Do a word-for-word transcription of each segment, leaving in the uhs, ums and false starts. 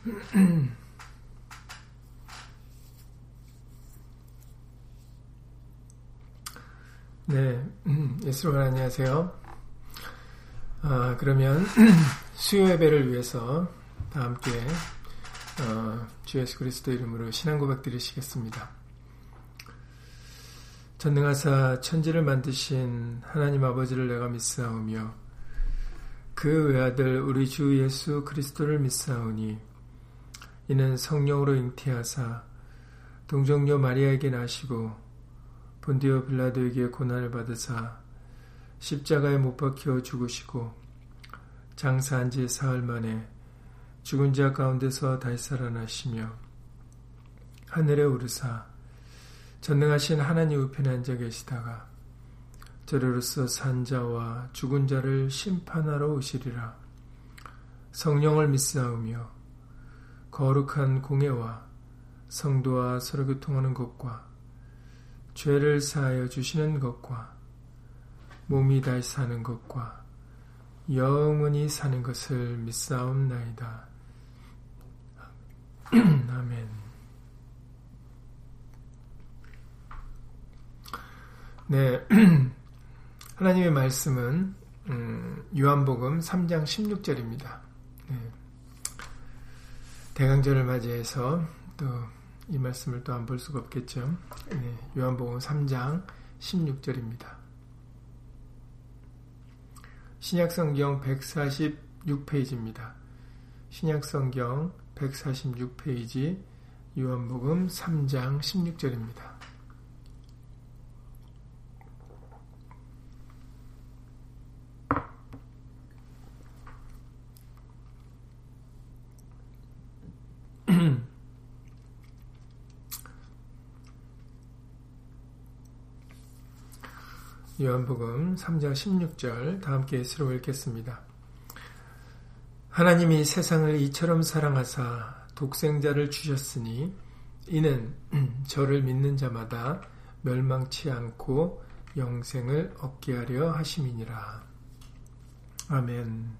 네, 예수님 안녕하세요. 아, 그러면 수요 예배를 위해서 다 함께 어, 주 예수 그리스도 이름으로 신앙 고백 드리시겠습니다. 전능하사 천지를 만드신 하나님 아버지를 내가 믿사오며 그 외아들 우리 주 예수 그리스도를 믿사오니 이는 성령으로 잉태하사 동정녀 마리아에게 나시고 본디오 빌라도에게 고난을 받으사 십자가에 못 박혀 죽으시고 장사한 지 사흘 만에 죽은 자 가운데서 다시 살아나시며 하늘에 오르사 전능하신 하나님 우편에 앉아 계시다가 저리로서 산 자와 죽은 자를 심판하러 오시리라. 성령을 믿사오며 거룩한 공예와 성도와 서로 교통하는 것과 죄를 사하여 주시는 것과 몸이 다시 사는 것과 영원히 사는 것을 믿사옵나이다. 아멘. 네, 하나님의 말씀은 음, 요한복음 삼 장 십육 절입니다. 네. 대강절을 맞이해서 또 이 말씀을 또 안 볼 수가 없겠죠. 네, 요한복음 삼 장 십육 절입니다. 신약성경 백사십육 페이지입니다. 신약성경 백사십육 페이지 요한복음 삼 장 십육 절입니다. 요한복음 삼 장 십육 절 다 함께 예수로 읽겠습니다. 하나님이 세상을 이처럼 사랑하사 독생자를 주셨으니 이는 저를 믿는 자마다 멸망치 않고 영생을 얻게 하려 하심이니라. 아멘.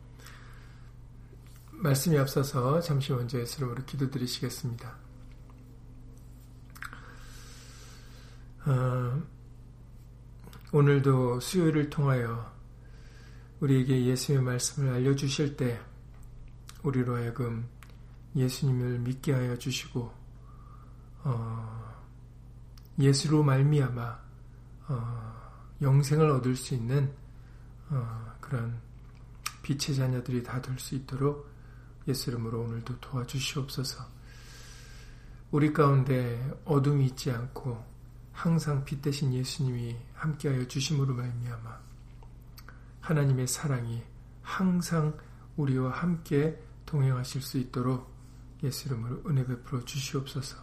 말씀이 앞서서 잠시 먼저 예수로 기도드리시겠습니다. 어, 오늘도 수요일을 통하여 우리에게 예수의 말씀을 알려주실 때 우리로 하여금 예수님을 믿게 하여 주시고 어, 예수로 말미암아 어, 영생을 얻을 수 있는 어, 그런 빛의 자녀들이 다 될 수 있도록 예수 이름으로 오늘도 도와주시옵소서. 우리 가운데 어둠이 있지 않고 항상 빛 대신 예수님이 함께하여 주심으로 말미암아 하나님의 사랑이 항상 우리와 함께 동행하실 수 있도록 예수 이름으로 은혜 베풀어 주시옵소서.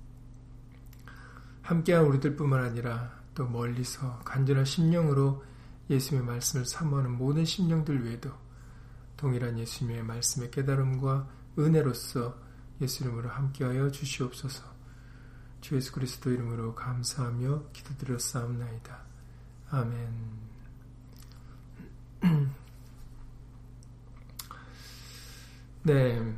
함께한 우리들뿐만 아니라 또 멀리서 간절한 심령으로 예수님의 말씀을 사모하는 모든 심령들 외에도 동일한 예수님의 말씀의 깨달음과 은혜로서 예수 이름으로 함께하여 주시옵소서. 주 예수 그리스도 이름으로 감사하며 기도드렸사옵나이다. 아멘. 네,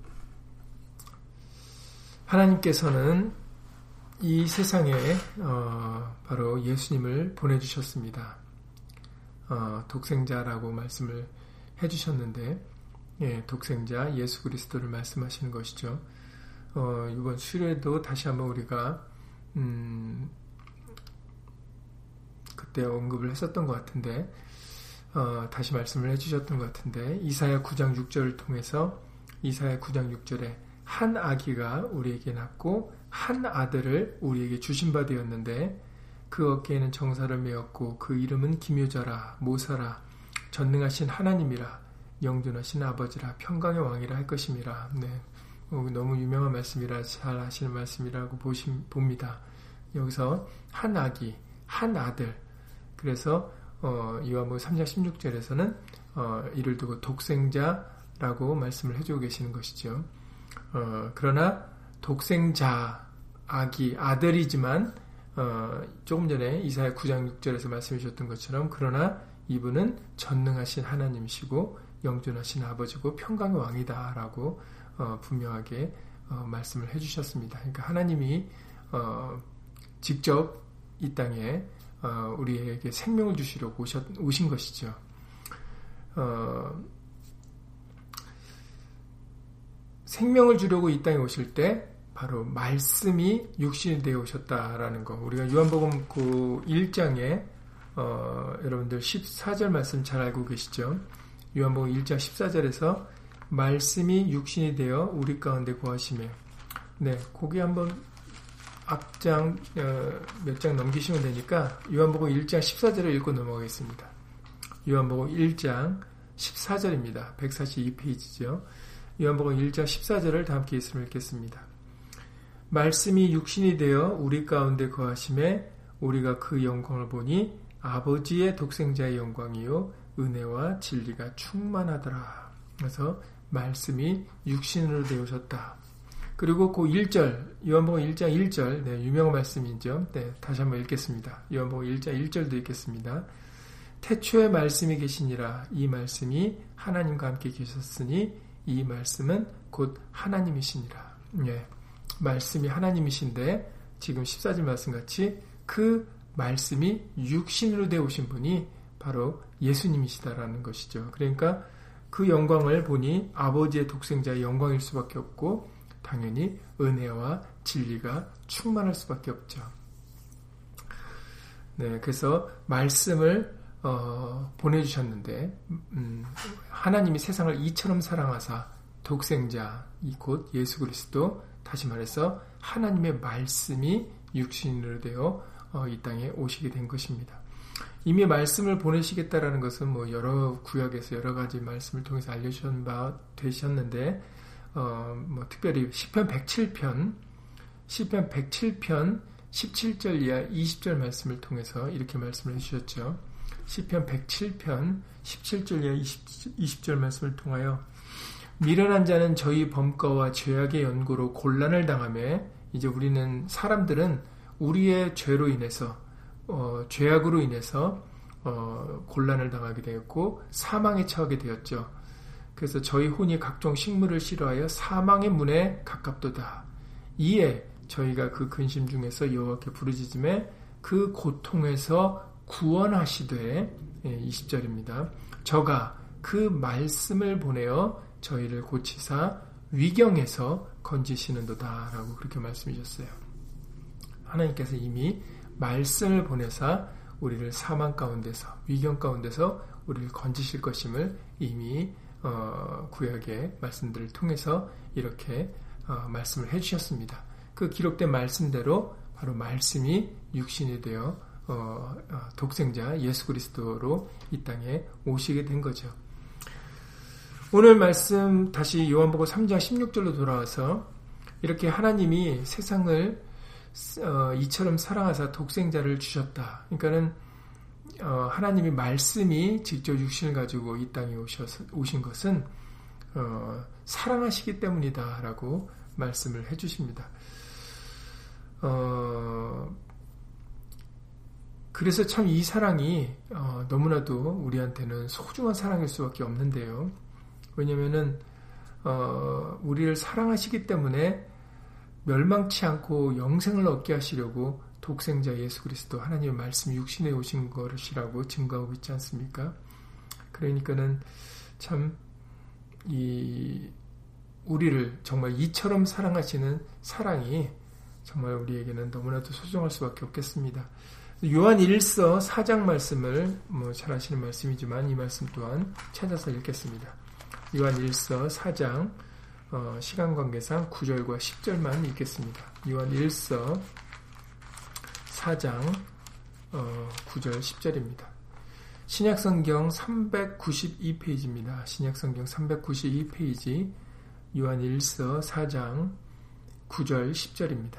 하나님께서는 이 세상에 어, 바로 예수님을 보내주셨습니다. 어, 독생자라고 말씀을 해주셨는데 예, 독생자 예수 그리스도를 말씀하시는 것이죠. 어, 이번 수요일에도 다시 한번 우리가 음, 그때 언급을 했었던 것 같은데 어, 다시 말씀을 해주셨던 것 같은데 이사야 구 장 육 절을 통해서 이사야 구 장 육 절에 한 아기가 우리에게 낳고 한 아들을 우리에게 주신 바 되었는데 그 어깨에는 정사를 메었고 그 이름은 기묘자라 모사라 전능하신 하나님이라 영존하신 아버지라 평강의 왕이라 할 것임이라. 네. 너무 유명한 말씀이라 잘 아시는 말씀이라고 보심, 봅니다. 여기서 한 아기, 한 아들. 그래서 어, 요한복음 삼 장 십육 절에서는 어, 이를 두고 독생자라고 말씀을 해주고 계시는 것이죠. 어, 그러나 독생자, 아기, 아들이지만 어, 조금 전에 이사야 구 장 육 절에서 말씀해 주셨던 것처럼 그러나 이분은 전능하신 하나님이시고 영존하신 아버지고 평강의 왕이다라고 어, 분명하게 어, 말씀을 해주셨습니다. 그러니까 하나님이 어, 직접 이 땅에 어, 우리에게 생명을 주시려고 오셨, 오신 것이죠. 어, 생명을 주려고 이 땅에 오실 때 바로 말씀이 육신이 되어 오셨다라는 거. 우리가 요한복음 그 일 장에 어, 여러분들 십사 절 말씀 잘 알고 계시죠? 요한복음 일 장 십사 절에서 말씀이 육신이 되어 우리 가운데 거하시며, 네, 거기 한번 앞장 어, 몇 장 넘기시면 되니까 요한복음 일 장 십사 절을 읽고 넘어가겠습니다. 요한복음 일 장 십사 절입니다. 백사십이 페이지죠. 요한복음 일 장 십사 절을 다 함께 있으면 읽겠습니다. 말씀이 육신이 되어 우리 가운데 거하심에 우리가 그 영광을 보니 아버지의 독생자의 영광이요 은혜와 진리가 충만하더라. 그래서 말씀이 육신으로 되어졌다. 그리고 그 일 절, 요한복음 일 장 일 절, 네, 유명한 말씀이죠. 네, 다시 한번 읽겠습니다. 요한복음 일 장 일 절도 읽겠습니다. 태초에 말씀이 계시니라. 이 말씀이 하나님과 함께 계셨으니 이 말씀은 곧 하나님이시니라. 네, 말씀이 하나님이신데 지금 십사 절 말씀같이 그 말씀이 육신으로 되어 오신 분이 바로 예수님이시다라는 것이죠. 그러니까 그 영광을 보니 아버지의 독생자의 영광일 수밖에 없고 당연히 은혜와 진리가 충만할 수밖에 없죠. 네, 그래서 말씀을 어, 보내주셨는데 음, 하나님이 세상을 이처럼 사랑하사 독생자 이 곧 예수 그리스도, 다시 말해서 하나님의 말씀이 육신으로 되어 어, 이 땅에 오시게 된 것입니다. 이미 말씀을 보내시겠다라는 것은 뭐 여러 구약에서 여러 가지 말씀을 통해서 알려주신 바 되셨는데, 어, 뭐 특별히 시편 백칠 편, 시편 백칠 편 십칠 절 이하 이십 절 말씀을 통해서 이렇게 말씀을 해주셨죠. 시편 백칠 편 십칠 절 이하 이십 절 말씀을 통하여 미련한 자는 저희 범거와 죄악의 연고로 곤란을 당하며, 이제 우리는 사람들은 우리의 죄로 인해서 어, 죄악으로 인해서 어, 곤란을 당하게 되었고 사망에 처하게 되었죠. 그래서 저희 혼이 각종 식물을 싫어하여 사망의 문에 가깝도다. 이에 저희가 그 근심 중에서 여호와께 부르짖음에 그 고통에서 구원하시되, 이십 절입니다. 저가 그 말씀을 보내어 저희를 고치사 위경에서 건지시는도다 라고 그렇게 말씀하셨어요. 하나님께서 이미 말씀을 보내사 우리를 사망 가운데서, 위경 가운데서 우리를 건지실 것임을 이미 어, 구약의 말씀들을 통해서 이렇게 어, 말씀을 해주셨습니다. 그 기록된 말씀대로 바로 말씀이 육신이 되어 어, 어, 독생자 예수 그리스도로 이 땅에 오시게 된 거죠. 오늘 말씀 다시 요한복음 삼 장 십육 절로 돌아와서 이렇게 하나님이 세상을 어, 이처럼 사랑하사 독생자를 주셨다. 그러니까는 어, 하나님이 말씀이 직접 육신을 가지고 이 땅에 오셔서, 오신 것은 어, 사랑하시기 때문이다라고 말씀을 해주십니다. 어, 그래서 참 이 사랑이 어, 너무나도 우리한테는 소중한 사랑일 수밖에 없는데요. 왜냐면은 어, 우리를 사랑하시기 때문에 멸망치 않고 영생을 얻게 하시려고 독생자 예수 그리스도 하나님의 말씀이 육신에 오신 것이라고 증거하고 있지 않습니까? 그러니까는 참 이 우리를 정말 이처럼 사랑하시는 사랑이 정말 우리에게는 너무나도 소중할 수밖에 없겠습니다. 요한 일서 사 장 말씀을 뭐 잘 아시는 말씀이지만 이 말씀 또한 찾아서 읽겠습니다. 요한 일서 사 장 어, 시간 관계상 구 절과 십 절만 읽겠습니다. 요한 일서 사 장 어, 구 절 십 절입니다. 신약성경 삼백구십이 페이지입니다. 신약성경 삼백구십이 페이지 요한 일서 사 장 구 절 십 절입니다.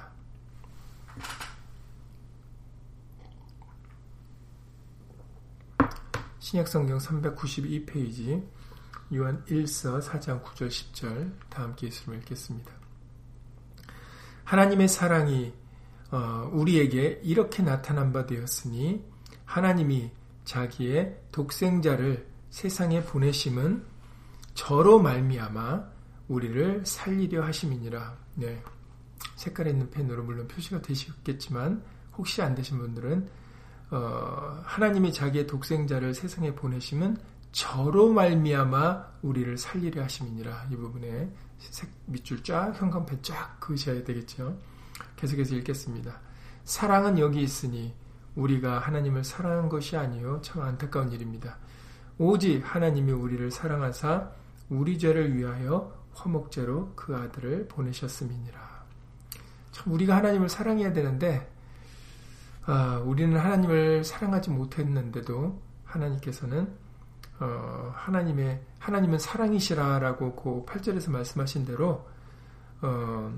신약성경 삼백구십이 페이지 요한 일서 사 장 구 절 십 절 다 함께 있으면 읽겠습니다. 하나님의 사랑이 우리에게 이렇게 나타난 바 되었으니 하나님이 자기의 독생자를 세상에 보내심은 저로 말미암아 우리를 살리려 하심이니라. 네. 색깔 있는 펜으로 물론 표시가 되시겠지만 혹시 안 되신 분들은 어, 하나님이 자기의 독생자를 세상에 보내심은 저로 말미암아 우리를 살리려 하심이니라. 이 부분에 색 밑줄 쫙 형광펜 쫙 그으셔야 되겠죠. 계속해서 읽겠습니다. 사랑은 여기 있으니 우리가 하나님을 사랑한 것이 아니요 참 안타까운 일입니다. 오직 하나님이 우리를 사랑하사 우리 죄를 위하여 화목제로 그 아들을 보내셨음이니라. 참 우리가 하나님을 사랑해야 되는데 아, 우리는 하나님을 사랑하지 못했는데도 하나님께서는 어, 하나님의 하나님은 사랑이시라라고 그 팔 절에서 말씀하신 대로 어,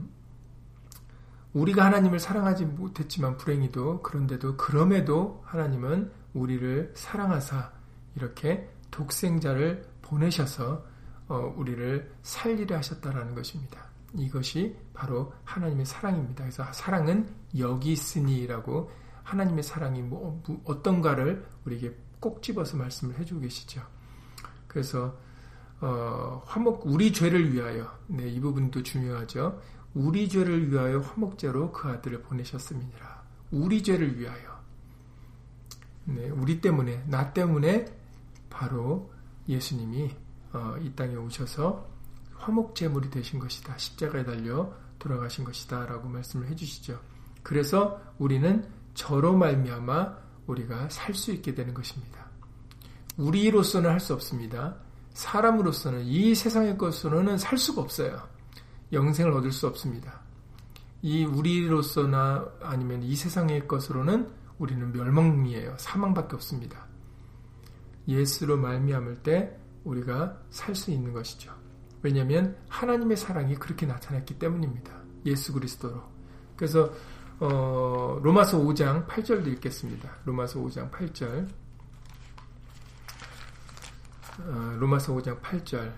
우리가 하나님을 사랑하지 못했지만 불행히도 그런데도 그럼에도 하나님은 우리를 사랑하사 이렇게 독생자를 보내셔서 어, 우리를 살리려 하셨다라는 것입니다. 이것이 바로 하나님의 사랑입니다. 그래서 사랑은 여기 있으니라고 하나님의 사랑이 뭐 어떤가를 우리에게 꼭 집어서 말씀을 해주고 계시죠. 그래서 어, 화목 우리 죄를 위하여 네, 이 부분도 중요하죠. 우리 죄를 위하여 화목제로 그 아들을 보내셨음이니라. 우리 죄를 위하여 네, 우리 때문에 나 때문에 바로 예수님이 어, 이 땅에 오셔서 화목제물이 되신 것이다. 십자가에 달려 돌아가신 것이다 라고 말씀을 해주시죠. 그래서 우리는 저로 말미암아 우리가 살 수 있게 되는 것입니다. 우리로서는 할 수 없습니다. 사람으로서는 이 세상의 것으로는 살 수가 없어요. 영생을 얻을 수 없습니다. 이 우리로서나 아니면 이 세상의 것으로는 우리는 멸망이에요. 사망밖에 없습니다. 예수로 말미암을 때 우리가 살 수 있는 것이죠. 왜냐하면 하나님의 사랑이 그렇게 나타났기 때문입니다. 예수 그리스도로. 그래서 어, 로마서 오 장 팔 절도 읽겠습니다. 로마서 오 장 팔 절. 어, 로마서 오 장 팔 절.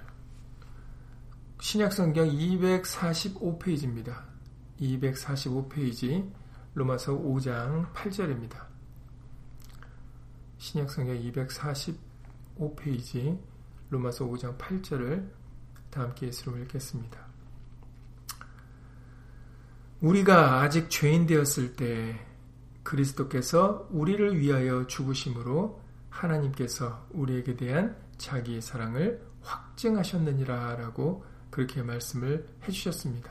신약성경 이백사십오 페이지입니다. 이백사십오 페이지 로마서 오 장 팔 절입니다. 신약성경 이백사십오 페이지 로마서 오 장 팔 절을 다 함께 예수로 읽겠습니다. 우리가 아직 죄인 되었을 때 그리스도께서 우리를 위하여 죽으심으로 하나님께서 우리에게 대한 자기의 사랑을 확증하셨느니라 라고 그렇게 말씀을 해주셨습니다.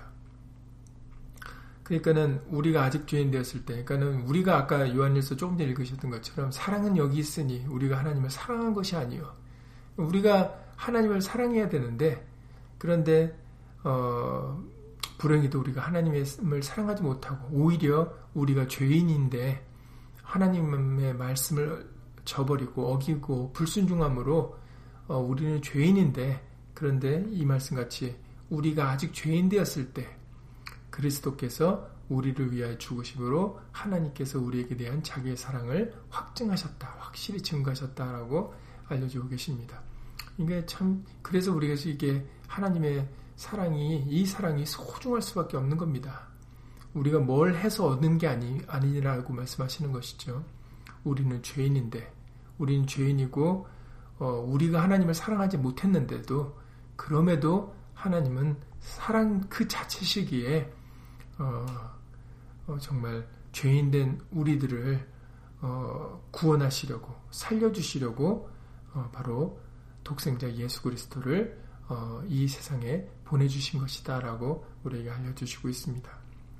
그러니까는 우리가 아직 죄인 되었을 때, 그러니까는 우리가 아까 요한일서 조금 전에 읽으셨던 것처럼 사랑은 여기 있으니 우리가 하나님을 사랑한 것이 아니요. 우리가 하나님을 사랑해야 되는데 그런데 어, 불행히도 우리가 하나님을 사랑하지 못하고 오히려 우리가 죄인인데 하나님의 말씀을 저버리고 어기고 불순종함으로 어, 우리는 죄인인데 그런데 이 말씀같이 우리가 아직 죄인 되었을 때 그리스도께서 우리를 위하여 죽으심으로 하나님께서 우리에게 대한 자기의 사랑을 확증하셨다. 확실히 증거하셨다라고 알려주고 계십니다. 이게 참 그래서 우리가 이게 하나님의 사랑이 이 사랑이 소중할 수밖에 없는 겁니다. 우리가 뭘 해서 얻는 게 아니, 아니라고 말씀하시는 것이죠. 우리는 죄인인데 우리는 죄인이고 어, 우리가 하나님을 사랑하지 못했는데도 그럼에도 하나님은 사랑 그 자체시기에 어, 어, 정말 죄인된 우리들을 어, 구원하시려고 살려주시려고 어, 바로 독생자 예수 그리스도를 어, 이 세상에 보내주신 것이다 라고 우리에게 알려주시고 있습니다.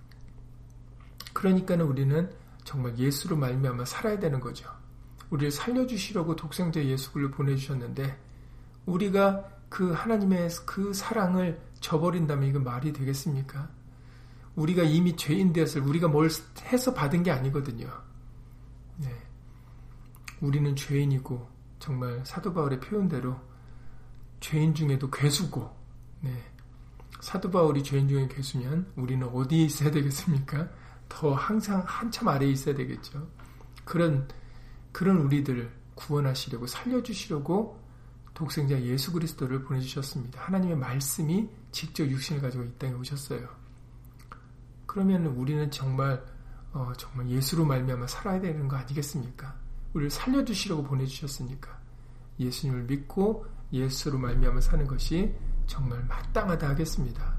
그러니까는 우리는 정말 예수로 말미암아 살아야 되는 거죠. 우리를 살려주시려고 독생자 예수를 보내주셨는데 우리가 그 하나님의 그 사랑을 저버린다면 이거 말이 되겠습니까? 우리가 이미 죄인 되었을 우리가 뭘 해서 받은 게 아니거든요. 네. 우리는 죄인이고 정말 사도 바울의 표현대로 죄인 중에도 괴수고 네. 사도 바울이 죄인 중에 괴수면 우리는 어디에 있어야 되겠습니까? 더 항상 한참 아래에 있어야 되겠죠. 그런 그런 우리들을 구원하시려고 살려주시려고 독생자 예수 그리스도를 보내주셨습니다. 하나님의 말씀이 직접 육신을 가지고 이 땅에 오셨어요. 그러면 우리는 정말 어, 정말 예수로 말미암아 살아야 되는 거 아니겠습니까? 우리를 살려주시려고 보내주셨으니까 예수님을 믿고 예수로 말미암아 사는 것이 정말 마땅하다 하겠습니다.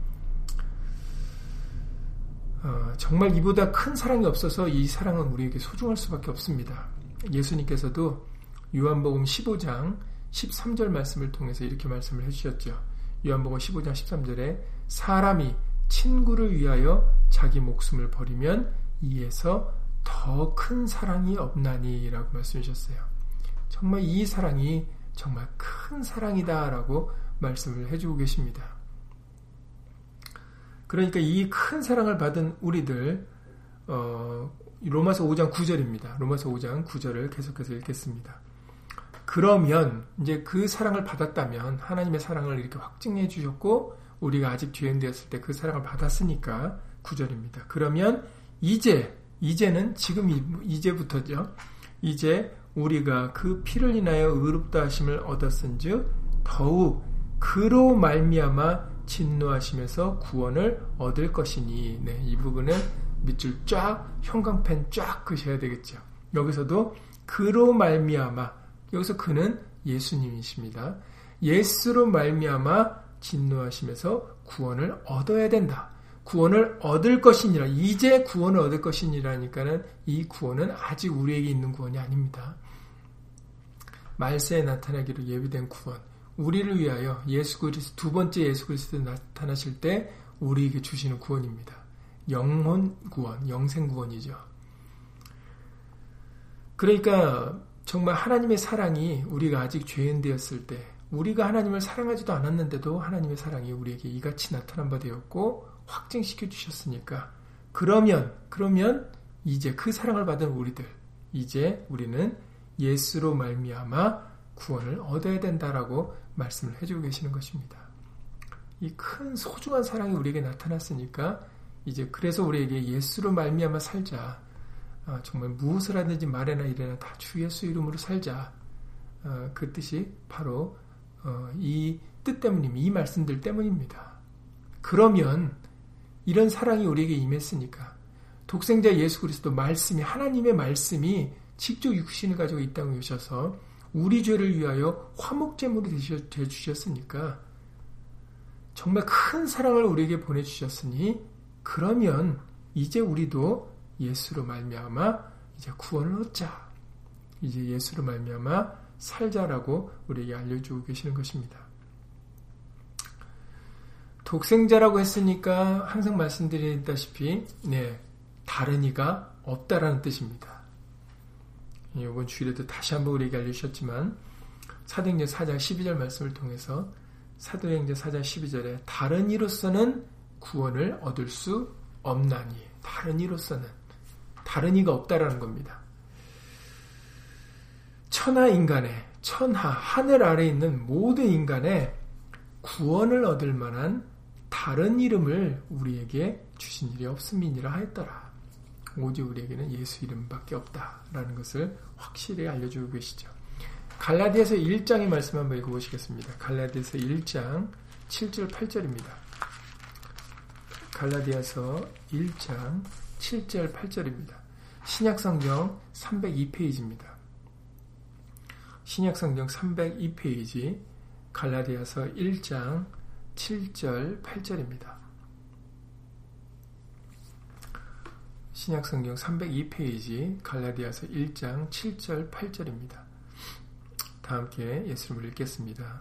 어, 정말 이보다 큰 사랑이 없어서 이 사랑은 우리에게 소중할 수밖에 없습니다. 예수님께서도 요한복음 십오 장 십삼 절 말씀을 통해서 이렇게 말씀을 해주셨죠. 요한복음 십오 장 십삼 절에 사람이 친구를 위하여 자기 목숨을 버리면 이에서 더 큰 사랑이 없나니 라고 말씀하셨어요. 정말 이 사랑이 정말 큰 사랑이다 라고 말씀을 해주고 계십니다. 그러니까 이 큰 사랑을 받은 우리들 어, 로마서 오 장 구 절입니다. 로마서 오 장 구 절을 계속해서 읽겠습니다. 그러면 이제 그 사랑을 받았다면 하나님의 사랑을 이렇게 확증해 주셨고 우리가 아직 죄인되었을 때 그 사랑을 받았으니까 구 절입니다. 그러면 이제 이제는 지금 이제부터죠. 이제 우리가 그 피를 인하여 의롭다 하심을 얻었은즉 더욱 그로 말미암아 진노하심에서 구원을 얻을 것이니. 네, 이 부분은 밑줄 쫙 형광펜 쫙 그셔야 되겠죠. 여기서도 그로 말미암아, 여기서 그는 예수님이십니다. 예수로 말미암아 진노하심에서 구원을 얻어야 된다. 구원을 얻을 것이니라. 이제 구원을 얻을 것이니라니까는 이 구원은 아직 우리에게 있는 구원이 아닙니다. 말세에 나타나기로 예비된 구원, 우리를 위하여 예수 그리스도 두 번째 예수 그리스도 나타나실 때 우리에게 주시는 구원입니다. 영혼 구원, 영생 구원이죠. 그러니까 정말 하나님의 사랑이 우리가 아직 죄인 되었을 때 우리가 하나님을 사랑하지도 않았는데도 하나님의 사랑이 우리에게 이같이 나타난 바 되었고 확증시켜 주셨으니까 그러면 그러면 이제 그 사랑을 받은 우리들 이제 우리는 예수로 말미암아 구원을 얻어야 된다라고 말씀을 해주고 계시는 것입니다. 이 큰 소중한 사랑이 우리에게 나타났으니까 이제 그래서 우리에게 예수로 말미암아 살자. 아, 정말 무엇을 하든지 말에나 이래나 다 주 예수 이름으로 살자. 아, 그 뜻이 바로 어, 이 뜻 때문입니다. 이 말씀들 때문입니다. 그러면 이런 사랑이 우리에게 임했으니까 독생자 예수 그리스도 말씀이 하나님의 말씀이 직접 육신을 가지고 이 땅에 오셔서 우리 죄를 위하여 화목제물이 되주셨으니까 정말 큰 사랑을 우리에게 보내주셨으니 그러면 이제 우리도 예수로 말미암아 이제 구원을 얻자. 이제 예수로 말미암아 살자라고 우리에게 알려주고 계시는 것입니다. 독생자라고 했으니까 항상 말씀드리다시피 네, 다른 이가 없다라는 뜻입니다. 이번 주일에도 다시 한번 우리에게 알려주셨지만 사도행전 사 장 십이 절 말씀을 통해서 사도행전 사 장 십이 절에 다른 이로서는 구원을 얻을 수 없나니 다른 이로서는 다른 이가 없다라는 겁니다. 천하 인간의 천하 하늘 아래에 있는 모든 인간의 구원을 얻을 만한 다른 이름을 우리에게 주신 일이 없음이니라 하였더라. 오직 우리에게는 예수 이름밖에 없다라는 것을 확실히 알려주고 계시죠. 갈라디아서 일 장의 말씀 한번 읽어보시겠습니다. 갈라디아서 일 장 칠 절 팔 절입니다. 갈라디아서 일 장 칠 절 팔 절입니다. 신약성경 삼백이 페이지입니다. 신약성경 삼백이 페이지 갈라디아서 일 장 칠 절 팔 절입니다. 신약성경 삼백이 페이지 갈라디아서 일 장 칠 절 팔 절입니다. 다 함께 예수님을 읽겠습니다.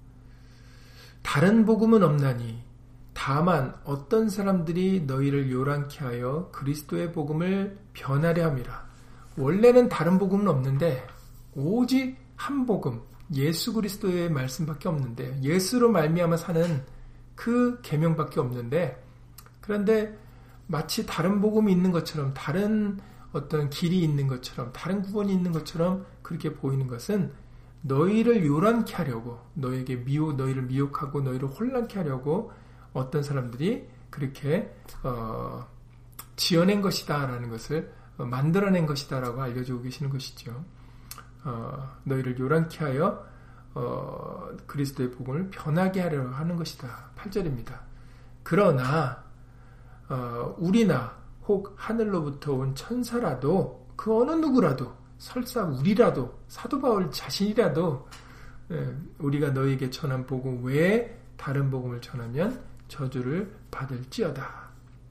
다른 복음은 없나니 다만 어떤 사람들이 너희를 요란케 하여 그리스도의 복음을 변하려 함이라. 원래는 다른 복음은 없는데 오직 한 복음 예수 그리스도의 말씀밖에 없는데 예수로 말미암아 사는 그 계명밖에 없는데 그런데 마치 다른 복음이 있는 것처럼 다른 어떤 길이 있는 것처럼 다른 구원이 있는 것처럼 그렇게 보이는 것은 너희를 요란케 하려고 너에게 미혹 너희를 미혹하고 너희를 혼란케 하려고 어떤 사람들이 그렇게 어, 지어낸 것이다라는 것을 어, 만들어낸 것이다라고 알려주고 계시는 것이죠. 어, 너희를 요란케 하여 어, 그리스도의 복음을 변하게 하려 하는 것이다. 팔 절입니다. 그러나 어, 우리나 혹 하늘로부터 온 천사라도 그 어느 누구라도 설사 우리라도 사도 바울 자신이라도 예, 우리가 너에게 전한 복음 외에 다른 복음을 전하면 저주를 받을지어다.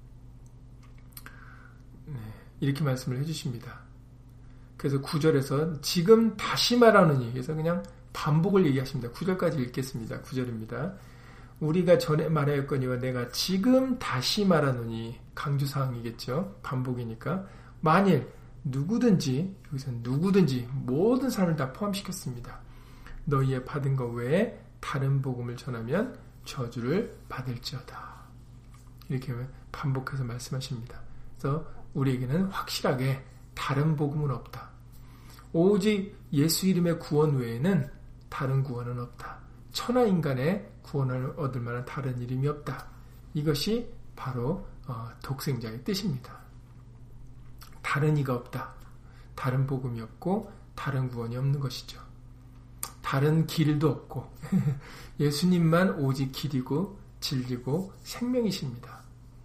네, 이렇게 말씀을 해주십니다. 그래서 구 절에서 지금 다시 말하노니, 그래서 그냥 반복을 얘기하십니다. 구 절까지 읽겠습니다. 구 절입니다. 우리가 전에 말하였거니와 내가 지금 다시 말하노니, 강조사항이겠죠. 반복이니까. 만일 누구든지, 여기서 누구든지 모든 사람을 다 포함시켰습니다. 너희의 받은 것 외에 다른 복음을 전하면 저주를 받을지어다. 이렇게 반복해서 말씀하십니다. 그래서 우리에게는 확실하게 다른 복음은 없다. 오직 예수 이름의 구원 외에는 다른 구원은 없다. 천하 인간의 구원을 얻을 만한 다른 이름이 없다. 이것이 바로 독생자의 뜻입니다. 다른 이가 없다. 다른 복음이 없고 다른 구원이 없는 것이죠. 다른 길도 없고 예수님만 오직 길이고 진리고 생명이십니다.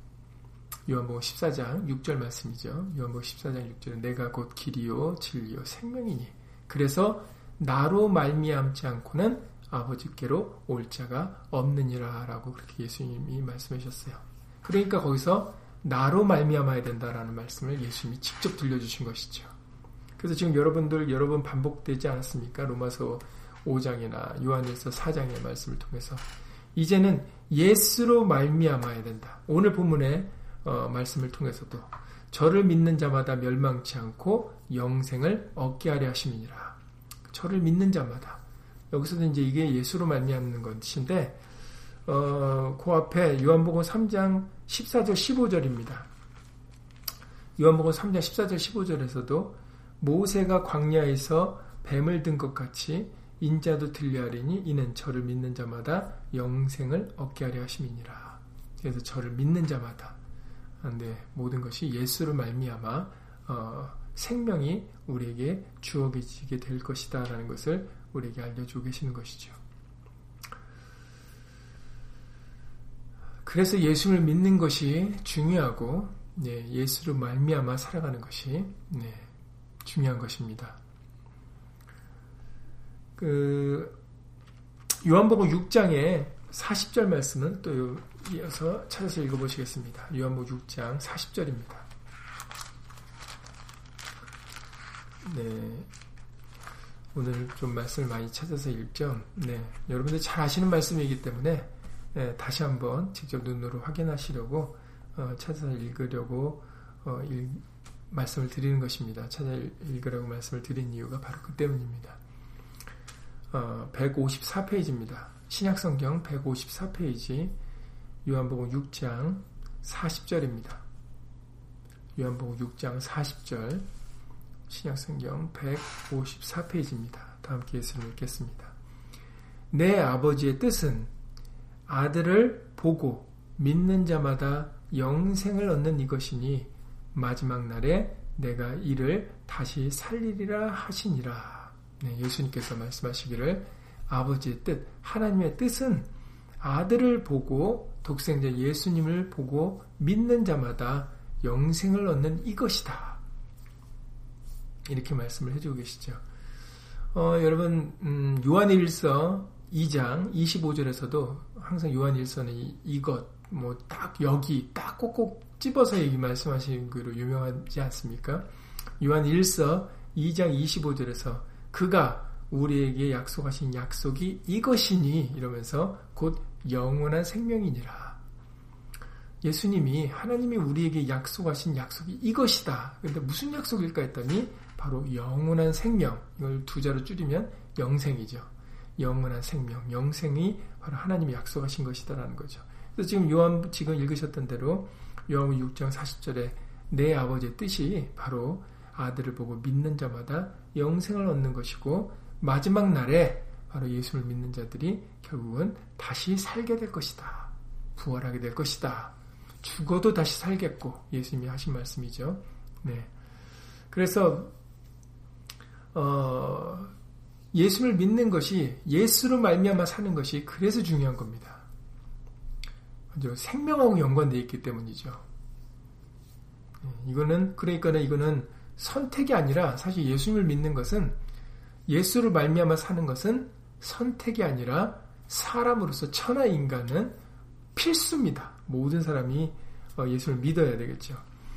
요한복음 십사 장 육 절 말씀이죠. 요한복음 십사 장 육 절에 내가 곧 길이요 진리요 생명이니 그래서 나로 말미암지 않고는 아버지께로 올 자가 없느니라 라고 그렇게 예수님이 말씀하셨어요. 그러니까 거기서 나로 말미암아야 된다라는 말씀을 예수님이 직접 들려주신 것이죠. 그래서 지금 여러분들 여러 번 반복되지 않았습니까? 로마서 오 장이나 요한일서 사 장의 말씀을 통해서 이제는 예수로 말미암아야 된다. 오늘 본문의 어, 말씀을 통해서도 저를 믿는 자마다 멸망치 않고 영생을 얻게 하려 하심이니라. 저를 믿는 자마다. 여기서도 이제 이게 예수로 말미암는 것인데 어, 그 앞에 요한복음 삼 장 십사 절 십오 절입니다. 요한복음 삼 장 십사 절 십오 절에서도 모세가 광야에서 뱀을 든 것 같이 인자도 들려하리니 이는 저를 믿는 자마다 영생을 얻게 하려 하심이니라. 그래서 저를 믿는 자마다 네, 모든 것이 예수로 말미암아 어, 생명이 우리에게 주어지게 될 것이다 라는 것을 우리에게 알려주고 계시는 것이죠. 그래서 예수를 믿는 것이 중요하고 네, 예수로 말미암아 살아가는 것이 네, 중요한 것입니다. 그 요한복음 육 장의 사십 절 말씀은 또 이어서 찾아서 읽어보시겠습니다. 요한복음 육 장 사십 절입니다. 네, 오늘 좀 말씀을 많이 찾아서 읽죠. 네, 여러분들 잘 아시는 말씀이기 때문에 네, 다시 한번 직접 눈으로 확인하시려고 어, 찾아서 읽으려고 어, 읽, 말씀을 드리는 것입니다. 찾아 읽으라고 말씀을 드린 이유가 바로 그 때문입니다. 어, 백오십사 페이지입니다. 신약성경 백오십사 페이지 요한복음 육 장 사십 절입니다. 요한복음 육 장 사십 절 신약성경 백오십사 페이지입니다. 다 함께 예수를 읽겠습니다. 내 아버지의 뜻은 아들을 보고 믿는 자마다 영생을 얻는 이것이니 마지막 날에 내가 이를 다시 살리리라 하시니라. 네, 예수님께서 말씀하시기를 아버지의 뜻, 하나님의 뜻은 아들을 보고 독생자 예수님을 보고 믿는 자마다 영생을 얻는 이것이다. 이렇게 말씀을 해주고 계시죠. 어, 여러분 음, 요한일서 이 장 이십오 절에서도 항상 요한일서는 이, 이것 뭐 딱 여기 딱 꼭꼭 집어서 얘기 말씀하시는 거로 유명하지 않습니까? 요한일서 이 장 이십오 절에서 그가 우리에게 약속하신 약속이 이것이니 이러면서 곧 영원한 생명이니라. 예수님이 하나님이 우리에게 약속하신 약속이 이것이다. 그런데 무슨 약속일까 했더니 바로 영원한 생명. 이걸 두 자로 줄이면 영생이죠. 영원한 생명, 영생이 바로 하나님이 약속하신 것이다라는 거죠. 그래서 지금 요한 지금 읽으셨던 대로 요한복음 육 장 사십 절에 내 아버지의 뜻이 바로 아들을 보고 믿는 자마다 영생을 얻는 것이고 마지막 날에 바로 예수를 믿는 자들이 결국은 다시 살게 될 것이다. 부활하게 될 것이다. 죽어도 다시 살겠고 예수님이 하신 말씀이죠. 네. 그래서 어, 예수를 믿는 것이 예수로 말미암아 사는 것이 그래서 중요한 겁니다. 생명하고 연관되어 있기 때문이죠. 이거는 그러니까는 이거는 선택이 아니라 사실 예수님을 믿는 것은 예수를 말미암아 사는 것은 선택이 아니라 사람으로서 천하인간은 필수입니다. 모든 사람이 예수를 믿어야 되겠죠.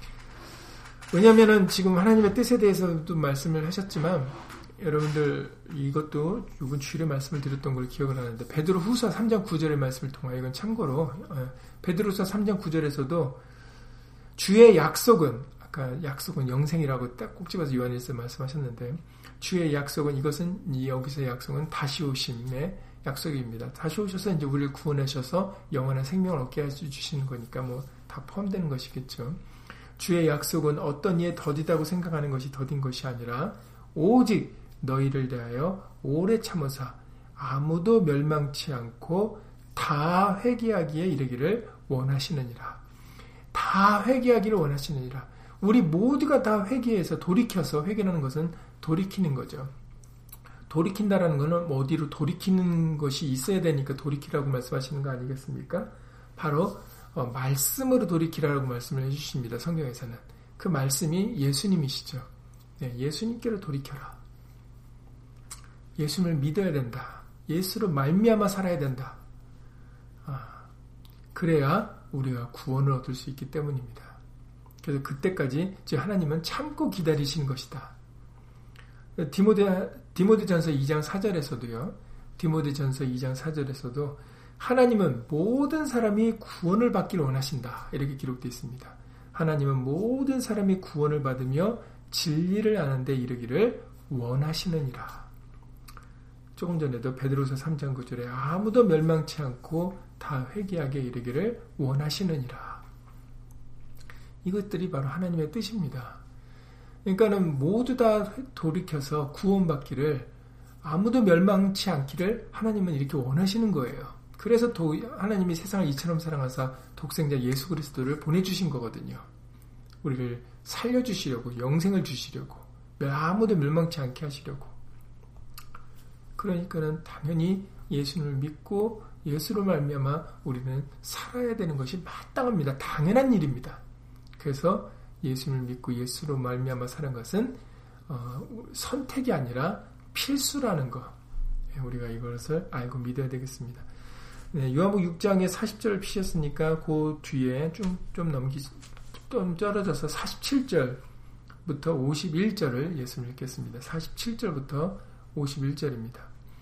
왜냐하면 지금 하나님의 뜻에 대해서도 말씀을 하셨지만 여러분들 이것도 이번 주일에 말씀을 드렸던 걸 기억을 하는데 베드로 후서 삼 장 구 절의 말씀을 통하여 이건 참고로 베드로서 삼 장 구 절에서도 주의 약속은 아까 약속은 영생이라고 딱 꼭 집어서 요한일서 말씀하셨는데 주의 약속은 이것은 여기서의 약속은 다시 오심의 약속입니다. 다시 오셔서 이제 우리를 구원하셔서 영원한 생명을 얻게 해주시는 거니까 뭐 다 포함되는 것이겠죠. 주의 약속은 어떤 이에 더디다고 생각하는 것이 더딘 것이 아니라 오직 너희를 대하여 오래 참으사 아무도 멸망치 않고 다 회개하기에 이르기를 원하시느니라. 다 회개하기를 원하시느니라. 우리 모두가 다 회개해서 돌이켜서 회개하는 것은 돌이키는 거죠. 돌이킨다라는 것은 어디로 돌이키는 것이 있어야 되니까 돌이키라고 말씀하시는 거 아니겠습니까? 바로 어, 말씀으로 돌이키라고 말씀을 해주십니다. 성경에서는. 그 말씀이 예수님이시죠. 네, 예수님께로 돌이켜라. 예수님을 믿어야 된다. 예수로 말미암아 살아야 된다. 아, 그래야 우리가 구원을 얻을 수 있기 때문입니다. 그래서 그때까지 하나님은 참고 기다리시는 것이다. 디모데, 디모데전서 이 장 사 절에서도요. 디모데전서 이 장 사 절에서도 하나님은 모든 사람이 구원을 받기를 원하신다. 이렇게 기록되어 있습니다. 하나님은 모든 사람이 구원을 받으며 진리를 아는 데 이르기를 원하시느니라. 조금 전에도 베드로서 삼 장 구 절에 아무도 멸망치 않고 다 회개하게 이르기를 원하시느니라. 이것들이 바로 하나님의 뜻입니다. 그러니까는 모두 다 돌이켜서 구원받기를 아무도 멸망치 않기를 하나님은 이렇게 원하시는 거예요. 그래서 도, 하나님이 세상을 이처럼 사랑하사 독생자 예수 그리스도를 보내주신 거거든요. 우리를 살려주시려고, 영생을 주시려고, 아무도 멸망치 않게 하시려고. 그러니까는 당연히 예수를 믿고 예수로 말미암아 우리는 살아야 되는 것이 마땅합니다. 당연한 일입니다. 그래서 예수를 믿고 예수로 말미암아 사는 것은 어, 선택이 아니라 필수라는 것. 우리가 이것을 알고 믿어야 되겠습니다. 네, 요한복 육 장에 사십 절을 피셨으니까 그 뒤에 좀, 좀 넘기, 좀 떨어져서 사십칠 절부터 오십일 절을 예수님 읽겠습니다. 사십칠 절부터 오십일 절입니다.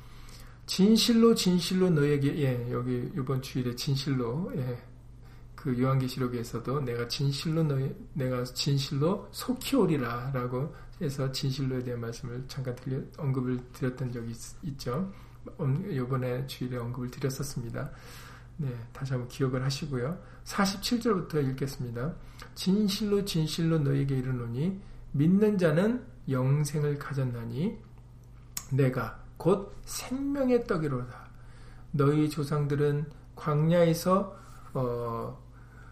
진실로 진실로 너에게, 예, 여기 이번 주일에 진실로, 예, 그 요한계시록에서도 내가 진실로 너희, 내가 진실로 속히 오리라 라고 해서 진실로에 대한 말씀을 잠깐 들려, 언급을 드렸던 적이 있, 있죠. 이번에 주일에 언급을 드렸었습니다. 네, 다시 한번 기억을 하시고요. 사십칠 절부터 읽겠습니다. 진실로 진실로 너에게 이르노니 믿는 자는 영생을 가졌나니 내가 곧 생명의 떡이로다. 너희 조상들은 광야에서 어,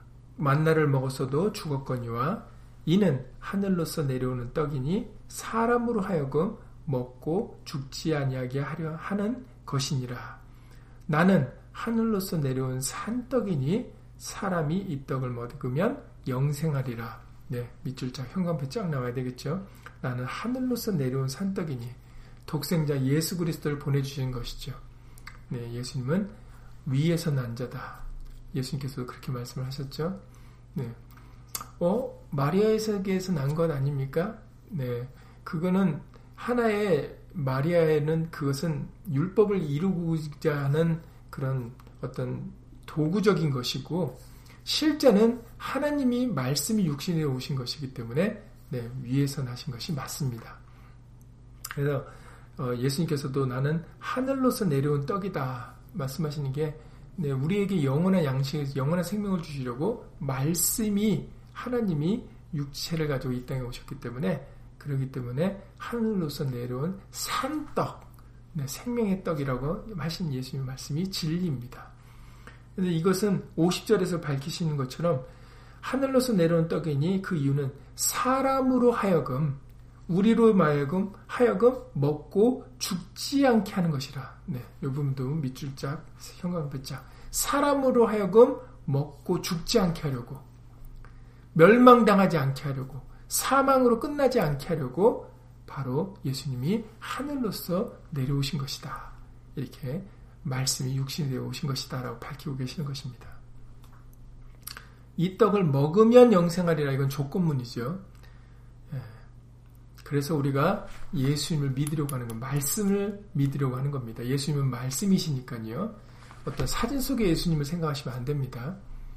만나를 먹었어도 죽었거니와 이는 하늘로서 내려오는 떡이니 사람으로 하여금 먹고 죽지 아니하게 하려 하는 것이니라. 나는 하늘로서 내려온 산떡이니 사람이 이 떡을 먹으면 영생하리라. 네, 밑줄 쫙 형광펜 쫙 나와야 되겠죠. 나는 하늘로서 내려온 산떡이니 독생자 예수 그리스도를 보내주신 것이죠. 네, 예수님은 위에서 난 자다. 예수님께서도 그렇게 말씀을 하셨죠. 네, 어 마리아에게서 난 것 아닙니까? 네, 그거는 하나의 마리아에는 그것은 율법을 이루고자 하는 그런 어떤 도구적인 것이고 실제는 하나님이 말씀이 육신에 오신 것이기 때문에 네, 위에서 나신 것이 맞습니다. 그래서 어, 예수님께서도 나는 하늘로서 내려온 떡이다 말씀하시는 게 네, 우리에게 영원한 양식, 영원한 생명을 주시려고 말씀이 하나님이 육체를 가지고 이 땅에 오셨기 때문에 그렇기 때문에 하늘로서 내려온 산떡, 네, 생명의 떡이라고 하신 예수님의 말씀이 진리입니다. 그런데 이것은 오십 절에서 밝히시는 것처럼 하늘로서 내려온 떡이니 그 이유는 사람으로 하여금 우리로 하여금 하여금 먹고 죽지 않게 하는 것이라. 네, 이 부분도 밑줄 짝, 형광펜 짝. 사람으로 하여금 먹고 죽지 않게 하려고, 멸망당하지 않게 하려고, 사망으로 끝나지 않게 하려고 바로 예수님이 하늘로서 내려오신 것이다. 이렇게 말씀이 육신이 되어 오신 것이다 라고 밝히고 계시는 것입니다. 이 떡을 먹으면 영생하리라. 이건 조건문이죠. 그래서 우리가 예수님을 믿으려고 하는 건 말씀을 믿으려고 하는 겁니다. 예수님은 말씀이시니까요. 어떤 사진 속의 예수님을 생각하시면 안 됩니다.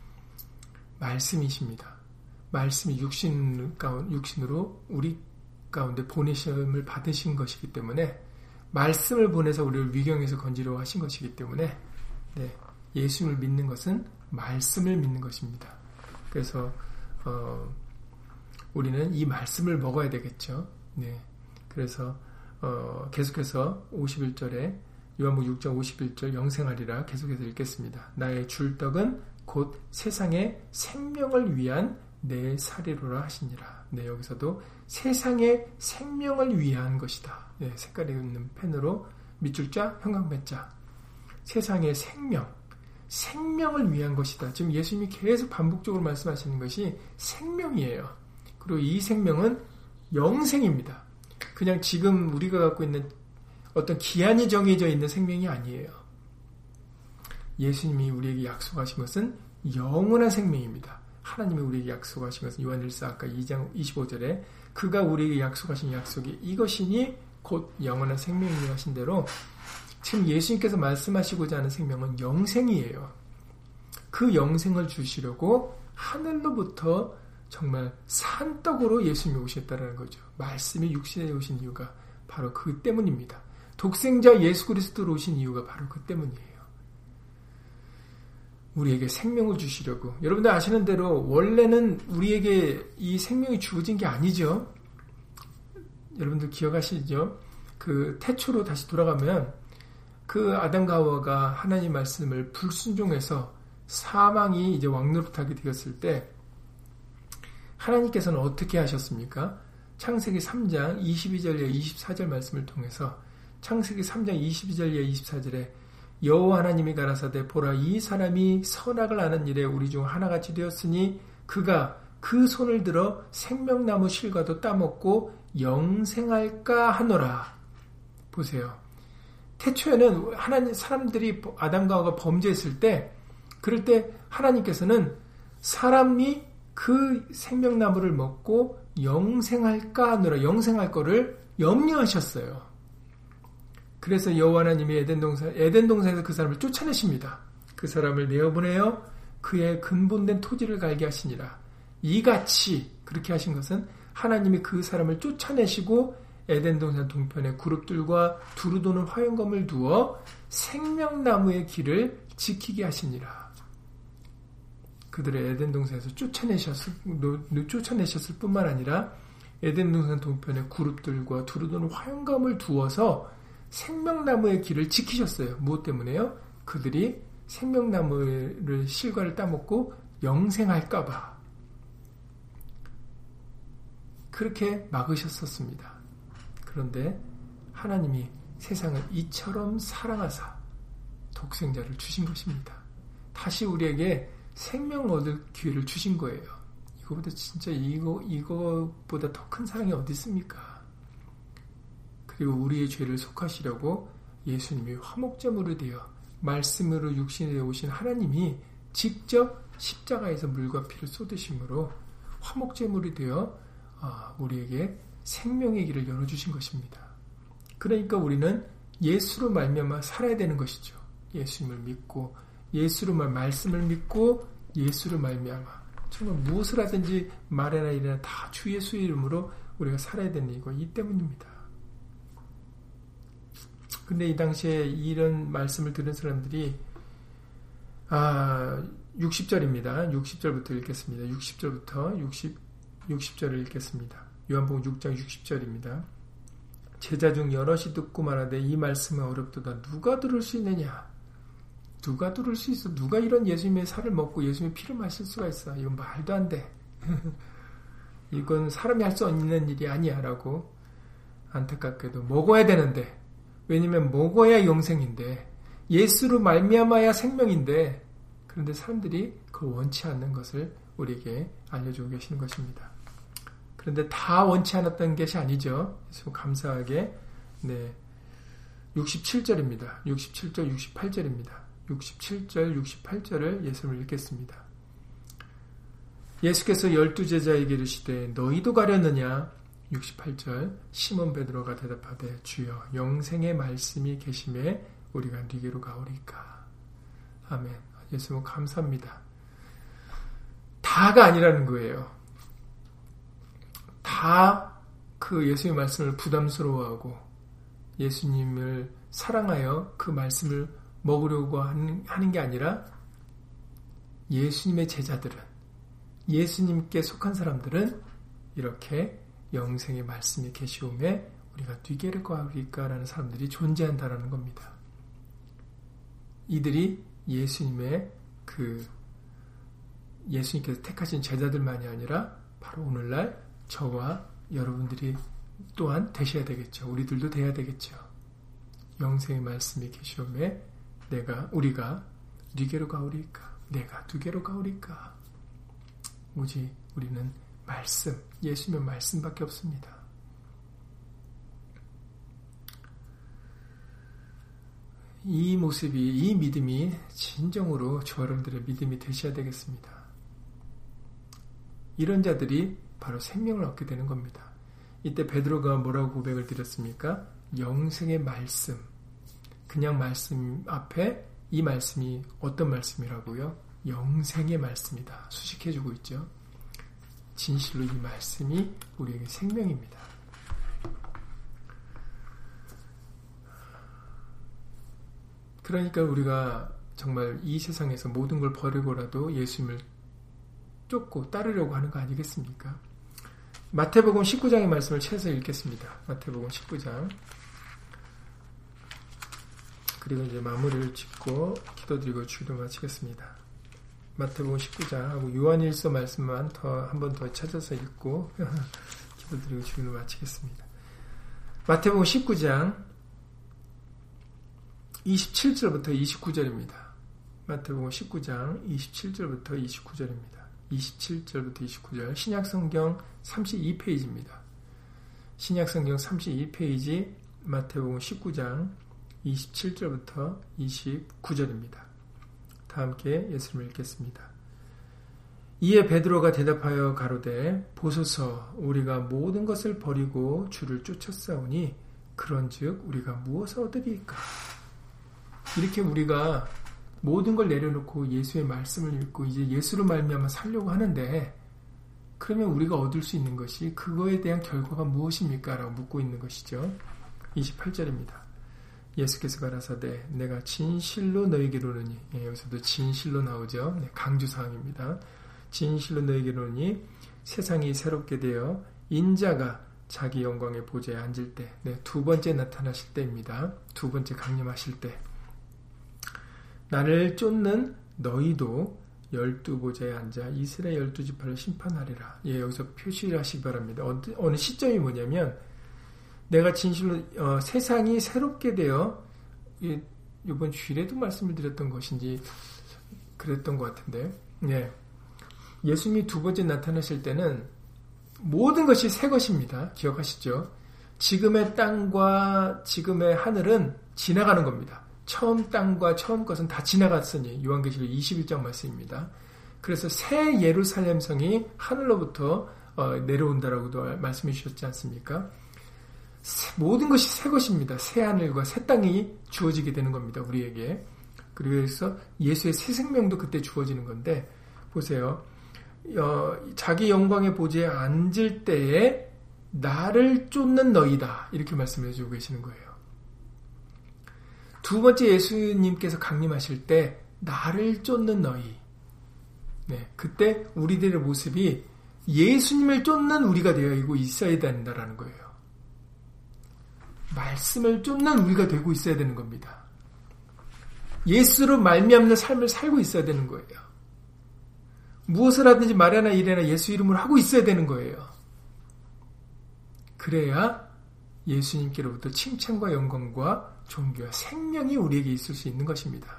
말씀이십니다. 말씀이 육신 가운, 육신으로 우리 가운데 보내심을 받으신 것이기 때문에 말씀을 보내서 우리를 위경에서 건지려고 하신 것이기 때문에 네, 예수님을 믿는 것은 말씀을 믿는 것입니다. 그래서 어, 우리는 이 말씀을 먹어야 되겠죠. 네, 그래서 어, 계속해서 오십일 절에 요한복음 육 장 오십일 절 영생하리라 계속해서 읽겠습니다. 나의 줄떡은 곧 세상의 생명을 위한 내 살이로라 하시니라. 네, 여기서도 세상의 생명을 위한 것이다. 네, 색깔이 있는 펜으로 밑줄자, 형광펜자. 세상의 생명, 생명을 위한 것이다. 지금 예수님이 계속 반복적으로 말씀하시는 것이 생명이에요. 그리고 이 생명은 영생입니다. 그냥 지금 우리가 갖고 있는 어떤 기한이 정해져 있는 생명이 아니에요. 예수님이 우리에게 약속하신 것은 영원한 생명입니다. 하나님이 우리에게 약속하신 것은 요한일서 아까 이 장 이십오 절에 그가 우리에게 약속하신 약속이 이것이니 곧 영원한 생명이라 하신 대로 지금 예수님께서 말씀하시고자 하는 생명은 영생이에요. 그 영생을 주시려고 하늘로부터 정말 산떡으로 예수님이 오셨다는 거죠. 말씀이 육신에 오신 이유가 바로 그 때문입니다. 독생자 예수 그리스도로 오신 이유가 바로 그 때문이에요. 우리에게 생명을 주시려고. 여러분들 아시는 대로 원래는 우리에게 이 생명이 주어진 게 아니죠. 여러분들 기억하시죠? 그 태초로 다시 돌아가면 그 아담과 하와가 하나님 말씀을 불순종해서 사망이 이제 왕노릇하게 되었을 때 하나님께서는 어떻게 하셨습니까? 창세기 삼 장 이십이 절에 이십사 절 말씀을 통해서 창세기 삼 장 이십이 절에 이십사 절에 여호와 하나님이 가라사대 보라 이 사람이 선악을 아는 일에 우리 중 하나같이 되었으니 그가 그 손을 들어 생명나무 실과도 따먹고 영생할까 하노라. 보세요. 태초에는 하나님 사람들이 아담과 하와가 범죄했을 때 그럴 때 하나님께서는 사람이 그 생명나무를 먹고 영생할까 하노라. 영생할 거를 염려하셨어요. 그래서 여호와 하나님이 에덴 동산, 에덴 동산에서 그 사람을 쫓아내십니다. 그 사람을 내어보내어 그의 근본된 토지를 갈게 하시니라. 이같이 그렇게 하신 것은 하나님이 그 사람을 쫓아내시고 에덴 동산 동편에 그룹들과 두루 도는 화영검을 두어 생명나무의 길을 지키게 하시니라. 그들의 에덴 동산에서 쫓아내셨을, 쫓아내셨을 뿐만 아니라 에덴 동산 동편에 그룹들과 두루 도는 화영검을 두어서 생명나무의 길을 지키셨어요. 무엇 때문에요? 그들이 생명나무를 실과를 따먹고 영생할까봐 그렇게 막으셨었습니다. 그런데 하나님이 세상을 이처럼 사랑하사 독생자를 주신 것입니다. 다시 우리에게 생명 얻을 기회를 주신 거예요. 이거보다 진짜 이거 이거보다 더 큰 사랑이 어디 있습니까? 그리고 우리의 죄를 속하시려고 예수님이 화목제물이 되어 말씀으로 육신에 오신 하나님이 직접 십자가에서 물과 피를 쏟으심으로 화목제물이 되어 우리에게 생명의 길을 열어주신 것입니다. 그러니까 우리는 예수로 말미암아 살아야 되는 것이죠. 예수님을 믿고 예수로만 말씀을 믿고 예수로 말미암아 정말 무엇을 하든지 말이나 일이나 다 주 예수 이름으로 우리가 살아야 되는 이거 이 때문입니다. 근데 이 당시에 이런 말씀을 들은 사람들이 아 육십 절입니다. 육십 절부터 읽겠습니다. 육십 절부터 육십, 육십 절을 읽겠습니다. 요한복음 육 장 육십 절입니다. 제자 중 여럿이 듣고 말하되 이 말씀은 어렵도다. 누가 들을 수 있느냐? 누가 들을 수 있어? 누가 이런 예수님의 살을 먹고 예수님의 피를 마실 수가 있어? 이건 말도 안 돼. 이건 사람이 할 수 없는 일이 아니야 라고 안타깝게도 먹어야 되는데 왜냐면 먹어야 영생인데 예수로 말미암아야 생명인데 그런데 사람들이 그걸 원치 않는 것을 우리에게 알려주고 계시는 것입니다. 그런데 다 원치 않았던 것이 아니죠. 그래서 감사하게 네 육십칠 절입니다. 육십칠 절, 육십팔 절입니다. 육십칠 절, 육십팔 절을 예수님을 읽겠습니다. 예수께서 열두 제자에게 이르시되 너희도 가려느냐? 육십팔 절 시몬 베드로가 대답하되 주여 영생의 말씀이 계심에 우리가 네게로 가오리까. 아멘. 예수님 감사합니다. 다가 아니라는 거예요. 다 그 예수님의 말씀을 부담스러워하고 예수님을 사랑하여 그 말씀을 먹으려고 하는, 하는 게 아니라 예수님의 제자들은, 예수님께 속한 사람들은 이렇게 영생의 말씀이 계시오매 우리가 뒤게를 가오리까라는 사람들이 존재한다라는 겁니다. 이들이 예수님의 그 예수님께서 택하신 제자들만이 아니라 바로 오늘날 저와 여러분들이 또한 되셔야 되겠죠. 우리들도 돼야 되겠죠. 영생의 말씀이 계시오매 내가 우리가 네게로 가오리까, 내가 두게로 가오리까. 오직 우리는 말씀, 예수님의 말씀밖에 없습니다. 이 모습이, 이 믿음이 진정으로 저 여러분들의 믿음이 되셔야 되겠습니다. 이런 자들이 바로 생명을 얻게 되는 겁니다. 이때 베드로가 뭐라고 고백을 드렸습니까? 영생의 말씀. 그냥 말씀 앞에 이 말씀이 어떤 말씀이라고요? 영생의 말씀이다. 수식해주고 있죠. 진실로 이 말씀이 우리에게 생명입니다. 그러니까 우리가 정말 이 세상에서 모든 걸 버리고라도 예수님을 쫓고 따르려고 하는 거 아니겠습니까? 마태복음 십구 장의 말씀을 채서 읽겠습니다. 마태복음 십구 장. 그리고 이제 마무리를 짓고 기도드리고 주기도 마치겠습니다. 마태복음 십구 장하고 요한일서 말씀만 더 한 번 더 찾아서 읽고 기도드리고 주기도 마치겠습니다. 마태복음 십구 장 이십칠 절부터 이십구 절입니다. 마태복음 십구 장 이십칠 절부터 이십구 절입니다. 이십칠 절부터 이십구 절 신약성경 삼십이 페이지입니다. 신약성경 삼십이 페이지 마태복음 십구 장 이십칠 절부터 이십구 절입니다. 다 함께 예수님을 읽겠습니다. 이에 베드로가 대답하여 가로되 보소서 우리가 모든 것을 버리고 주를 쫓았사오니 그런즉 우리가 무엇을 얻으리까? 이렇게 우리가 모든 걸 내려놓고 예수의 말씀을 읽고 이제 예수로 말미암아 살려고 하는데 그러면 우리가 얻을 수 있는 것이 그거에 대한 결과가 무엇입니까? 라고 묻고 있는 것이죠. 이십팔 절입니다. 예수께서 가라사대 내가 진실로 너희에게로느니 예, 여기서도 진실로 나오죠. 네, 강조사항입니다. 진실로 너희에게로느니 세상이 새롭게 되어 인자가 자기 영광의 보좌에 앉을 때 네, 두 번째 나타나실 때입니다. 두 번째 강림하실 때 나를 쫓는 너희도 열두 보좌에 앉아 이스라엘 열두 지파를 심판하리라. 예, 여기서 표시를 하시기 바랍니다. 어느, 어느 시점이 뭐냐면 내가 진실로 어, 세상이 새롭게 되어 예, 이번 주일에도 말씀을 드렸던 것인지 그랬던 것 같은데 예, 예수님이 두 번째 나타나실 때는 모든 것이 새 것입니다. 기억하시죠? 지금의 땅과 지금의 하늘은 지나가는 겁니다. 처음 땅과 처음 것은 다 지나갔으니 요한계시록 이십일 장 말씀입니다. 그래서 새 예루살렘 성이 하늘로부터 어, 내려온다라고도 말씀해 주셨지 않습니까? 모든 것이 새 것입니다. 새 하늘과 새 땅이 주어지게 되는 겁니다. 우리에게. 그래서 예수의 새 생명도 그때 주어지는 건데 보세요. 어, 자기 영광의 보좌에 앉을 때에 나를 쫓는 너희다. 이렇게 말씀해 주고 계시는 거예요. 두 번째 예수님께서 강림하실 때 나를 쫓는 너희. 네, 그때 우리들의 모습이 예수님을 쫓는 우리가 되어 있어야 된다라는 거예요. 말씀을 쫓는 우리가 되고 있어야 되는 겁니다. 예수로 말미암는 삶을 살고 있어야 되는 거예요. 무엇을 하든지 말이나 일이나 예수 이름으로 하고 있어야 되는 거예요. 그래야 예수님께로부터 칭찬과 영광과 존귀와 생명이 우리에게 있을 수 있는 것입니다.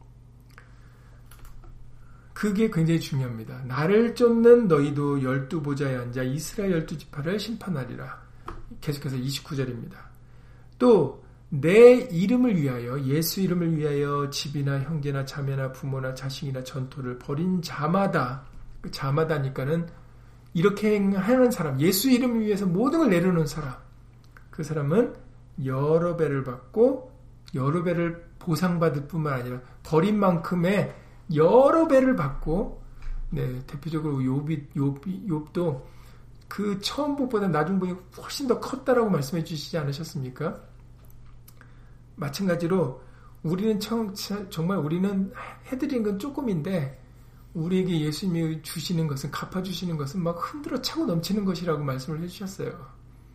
그게 굉장히 중요합니다. 나를 쫓는 너희도 열두 보좌에 앉아 이스라엘 열두 지파를 심판하리라. 계속해서 이십구 절입니다. 또 내 이름을 위하여, 예수 이름을 위하여 집이나 형제나 자매나 부모나 자식이나 전토를 벌인 자마다, 그 자마다니까는 이렇게 하는 사람, 예수 이름을 위해서 모든 걸 내려놓은 사람, 그 사람은 여러 배를 받고 여러 배를 보상받을 뿐만 아니라 버린 만큼의 여러 배를 받고, 네, 대표적으로 욥이, 욥이, 욥도 그 처음 복보다 나중 복이 훨씬 더 컸다라고 말씀해 주시지 않으셨습니까? 마찬가지로 우리는 청, 정말 우리는 해드린 건 조금인데 우리에게 예수님이 주시는 것은, 갚아주시는 것은 막 흔들어 차고 넘치는 것이라고 말씀을 해주셨어요.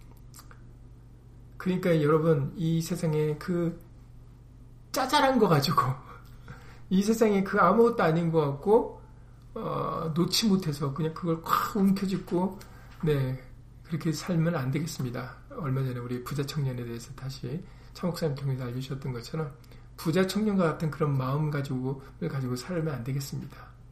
그러니까 여러분, 이 세상에 그 짜잘한 거 가지고, 이 세상에 그 아무것도 아닌 것 같고, 어, 놓지 못해서 그냥 그걸 콱 움켜쥐고, 네, 그렇게 살면 안 되겠습니다. 얼마 전에 우리 부자 청년에 대해서 다시 차목사님 통해서 알려주셨던 것처럼 부자 청년과 같은 그런 마음 가지고, 가지고 살면 안 되겠습니다.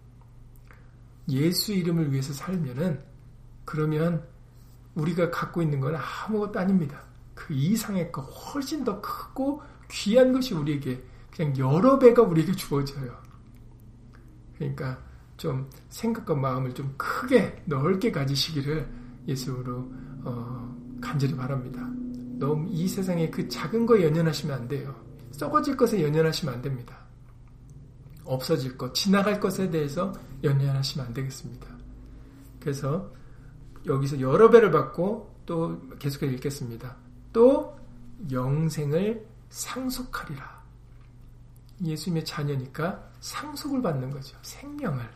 예수 이름을 위해서 살면은, 그러면 우리가 갖고 있는 건 아무것도 아닙니다. 그 이상의 거, 훨씬 더 크고 귀한 것이 우리에게, 그냥 여러 배가 우리에게 주어져요. 그러니까 좀 생각과 마음을 좀 크게 넓게 가지시기를 예수로 어, 간절히 바랍니다. 너무 이 세상에 그 작은 거에 연연하시면 안 돼요. 썩어질 것에 연연하시면 안 됩니다. 없어질 것, 지나갈 것에 대해서 연연하시면 안 되겠습니다. 그래서 여기서 여러 배를 받고, 또 계속해서 읽겠습니다. 또 영생을 상속하리라. 예수님의 자녀니까 상속을 받는 거죠. 생명을.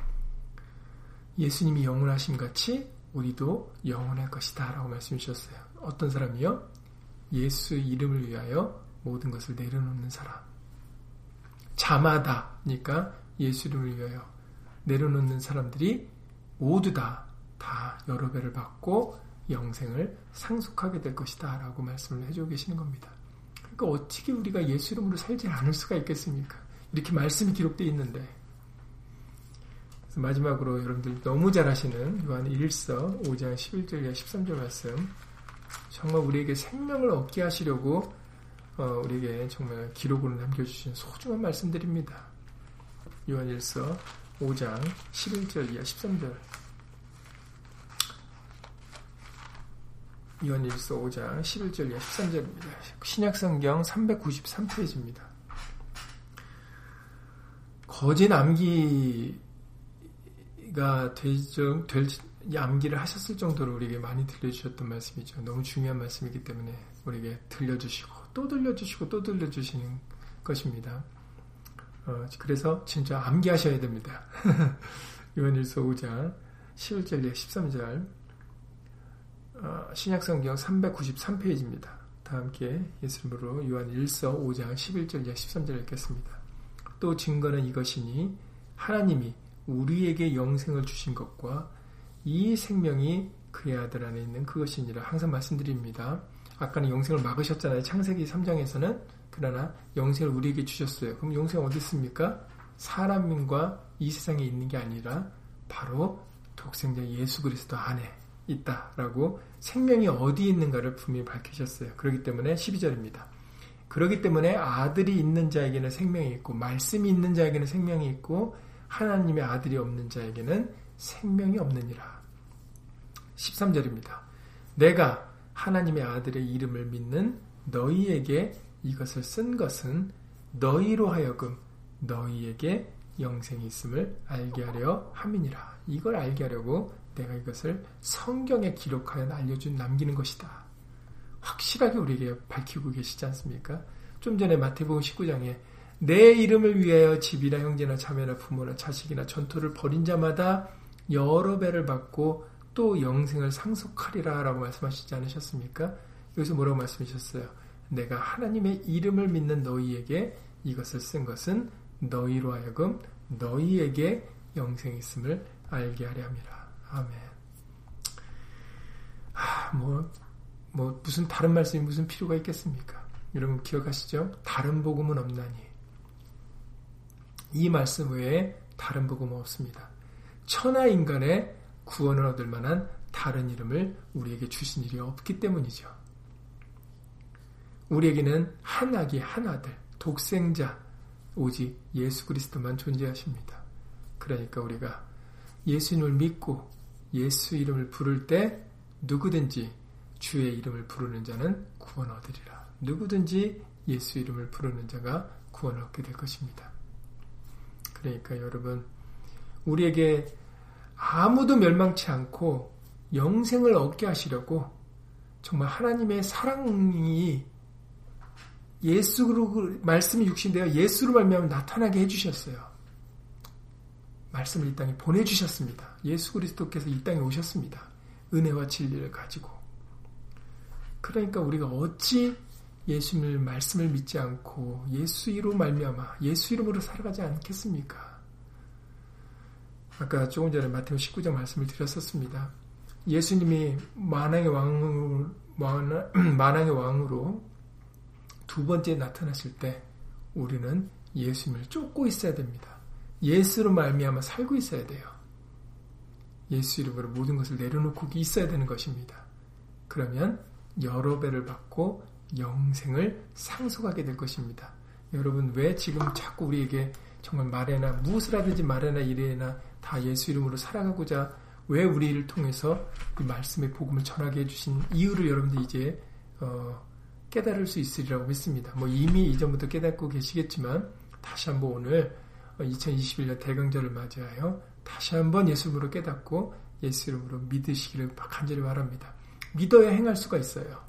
예수님이 영원하심 같이 우리도 영원할 것이다 라고 말씀해 주셨어요. 어떤 사람이요? 예수 이름을 위하여 모든 것을 내려놓는 사람. 자마다니까 예수 이름을 위하여 내려놓는 사람들이 모두 다, 다 여러 배를 받고 영생을 상속하게 될 것이다 라고 말씀을 해주고 계시는 겁니다. 그러니까 어떻게 우리가 예수 이름으로 살지 않을 수가 있겠습니까? 이렇게 말씀이 기록되어 있는데. 그래서 마지막으로 여러분들 너무 잘 아시는 요한 일서 오 장 십일 절 이하 십삼 절 말씀, 정말 우리에게 생명을 얻게 하시려고 어, 우리에게 정말 기록으로 남겨주신 소중한 말씀들입니다. 요한 일서 오 장 십일 절 이하 십삼 절. 요한 일서 오 장 십일 절 이하 십삼 절입니다. 신약성경 삼백구십삼 페이지입니다. 거짓 암기가 되죠, 될, 암기를 하셨을 정도로 우리에게 많이 들려주셨던 말씀이죠. 너무 중요한 말씀이기 때문에 우리에게 들려주시고 또 들려주시고 또 들려주시는 것입니다. 어, 그래서 진짜 암기하셔야 됩니다. 요한일서 오 장 십일 절 이하 십삼 절, 어, 신약성경 삼백구십삼 페이지입니다. 다 함께 예수님으로 요한일서 오 장 십일 절 이하 십삼 절 읽겠습니다. 또 증거는 이것이니 하나님이 우리에게 영생을 주신 것과 이 생명이 그의 아들 안에 있는 그것이니라. 항상 말씀드립니다. 아까는 영생을 막으셨잖아요. 창세기 삼 장에서는. 그러나 영생을 우리에게 주셨어요. 그럼 영생 어디 있습니까? 사람과 이 세상에 있는 게 아니라 바로 독생자 예수 그리스도 안에 있다라고, 생명이 어디 있는가를 분명히 밝히셨어요. 그렇기 때문에 십이 절입니다. 그렇기 때문에 아들이 있는 자에게는 생명이 있고 말씀이 있는 자에게는 생명이 있고 하나님의 아들이 없는 자에게는 생명이 없느니라. 십삼 절입니다. 내가 하나님의 아들의 이름을 믿는 너희에게 이것을 쓴 것은 너희로 하여금 너희에게 영생이 있음을 알게 하려 함이니라. 이걸 알게 하려고 내가 이것을 성경에 기록하여 알려준, 남기는 것이다. 확실하게 우리에게 밝히고 계시지 않습니까? 좀 전에 마태복음 십구 장에 내 이름을 위하여 집이나 형제나 자매나 부모나 자식이나 전토를 벌인 자마다 여러 배를 받고 또 영생을 상속하리라 라고 말씀하시지 않으셨습니까? 여기서 뭐라고 말씀하셨어요? 내가 하나님의 이름을 믿는 너희에게 이것을 쓴 것은 너희로 하여금 너희에게 영생이 있음을 알게 하려 함이라. 아멘. 하, 뭐, 뭐 무슨 다른 말씀이 무슨 필요가 있겠습니까? 여러분 기억하시죠? 다른 복음은 없나니. 이 말씀 외에 다른 복음은 없습니다. 천하 인간의 구원을 얻을 만한 다른 이름을 우리에게 주신 일이 없기 때문이죠. 우리에게는 한 아기 한 아들, 독생자, 오직 예수 그리스도만 존재하십니다. 그러니까 우리가 예수님을 믿고 예수 이름을 부를 때 누구든지 주의 이름을 부르는 자는 구원 얻으리라. 누구든지 예수 이름을 부르는 자가 구원을 얻게 될 것입니다. 그러니까 여러분, 우리에게 아무도 멸망치 않고 영생을 얻게 하시려고 정말 하나님의 사랑이 예수로, 말씀이 육신되어 예수로 말미암아 나타나게 해주셨어요. 말씀을 이 땅에 보내주셨습니다. 예수 그리스도께서 이 땅에 오셨습니다. 은혜와 진리를 가지고. 그러니까 우리가 어찌 예수님을 말씀을 믿지 않고 예수 이로 말미암아 예수 이름으로 살아가지 않겠습니까? 아까 조금 전에 마태복음 십구 장 말씀을 드렸었습니다. 예수님이 만왕의 왕으로, 만왕의 왕으로 두 번째 나타나실 때 우리는 예수님을 쫓고 있어야 됩니다. 예수로 말미암아 살고 있어야 돼요. 예수 이름으로 모든 것을 내려놓고 있어야 되는 것입니다. 그러면 여러 배를 받고 영생을 상속하게 될 것입니다. 여러분, 왜 지금 자꾸 우리에게 정말 말에나 무엇을 하든지 말에나 이래나 다 예수 이름으로 살아가고자 왜 우리를 통해서 그 말씀의 복음을 전하게 해주신 이유를 여러분들 이제 어, 깨달을 수 있으리라고 믿습니다. 뭐 이미 이전부터 깨닫고 계시겠지만 다시 한번 오늘 이천이십일 년 대강절을 맞이하여 다시 한번 예수 이름으로 깨닫고 예수 이름으로 믿으시기를 간절히 바랍니다. 믿어야 행할 수가 있어요.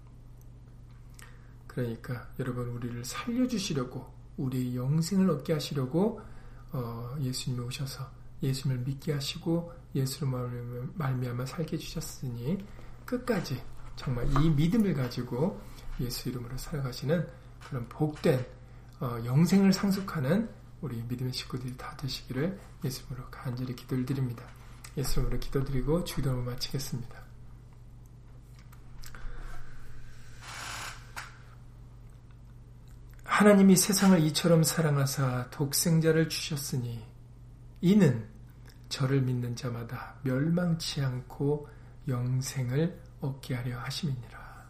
그러니까 여러분, 우리를 살려주시려고 우리의 영생을 얻게 하시려고 어, 예수님이 오셔서 예수님을 믿게 하시고 예수로 말미암아 살게 해주셨으니 끝까지 정말 이 믿음을 가지고 예수 이름으로 살아가시는 그런 복된 어, 영생을 상속하는 우리 믿음의 식구들이 다 되시기를 예수님으로 간절히 기도를 드립니다. 예수님으로 기도드리고 주기도를 마치겠습니다. 하나님이 세상을 이처럼 사랑하사 독생자를 주셨으니 이는 저를 믿는 자마다 멸망치 않고 영생을 얻게 하려 하심이니라.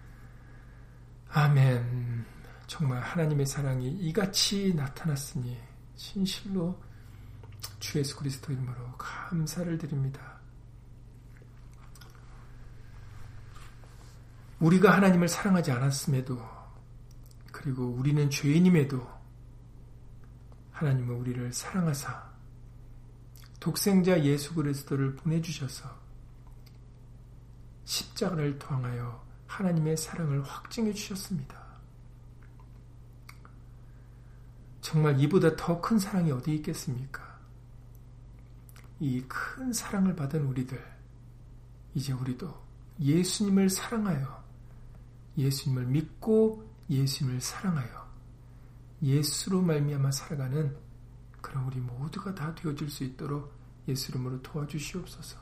아멘. 정말 하나님의 사랑이 이같이 나타났으니 진실로 주 예수 그리스도 이름으로 감사를 드립니다. 우리가 하나님을 사랑하지 않았음에도 그리고 우리는 죄인임에도 하나님은 우리를 사랑하사 독생자 예수 그리스도를 보내주셔서 십자가를 통하여 하나님의 사랑을 확증해 주셨습니다. 정말 이보다 더 큰 사랑이 어디 있겠습니까? 이 큰 사랑을 받은 우리들, 이제 우리도 예수님을 사랑하여 예수님을 믿고 예수님을 사랑하여 예수로 말미암아 살아가는 그런 우리 모두가 다 되어줄 수 있도록 예수 이름으로 도와주시옵소서.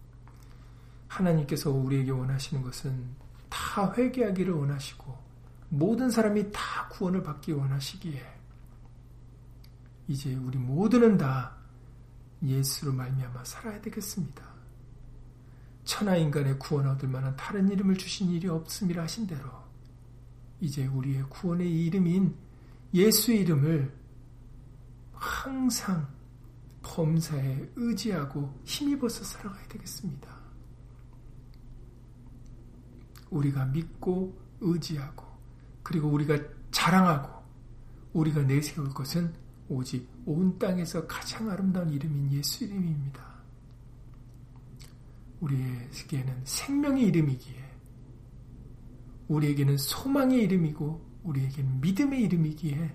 하나님께서 우리에게 원하시는 것은 다 회개하기를 원하시고 모든 사람이 다 구원을 받기 원하시기에 이제 우리 모두는 다 예수로 말미암아 살아야 되겠습니다. 천하 인간의 구원 얻을 만한 다른 이름을 주신 일이 없음이라 하신 대로 이제 우리의 구원의 이름인 예수의 이름을 항상 범사에 의지하고 힘입어서 살아가야 되겠습니다. 우리가 믿고 의지하고 그리고 우리가 자랑하고 우리가 내세울 것은 오직 온 땅에서 가장 아름다운 이름인 예수 이름입니다. 우리에게는 생명의 이름이기에 우리에게는 소망의 이름이고 우리에게는 믿음의 이름이기에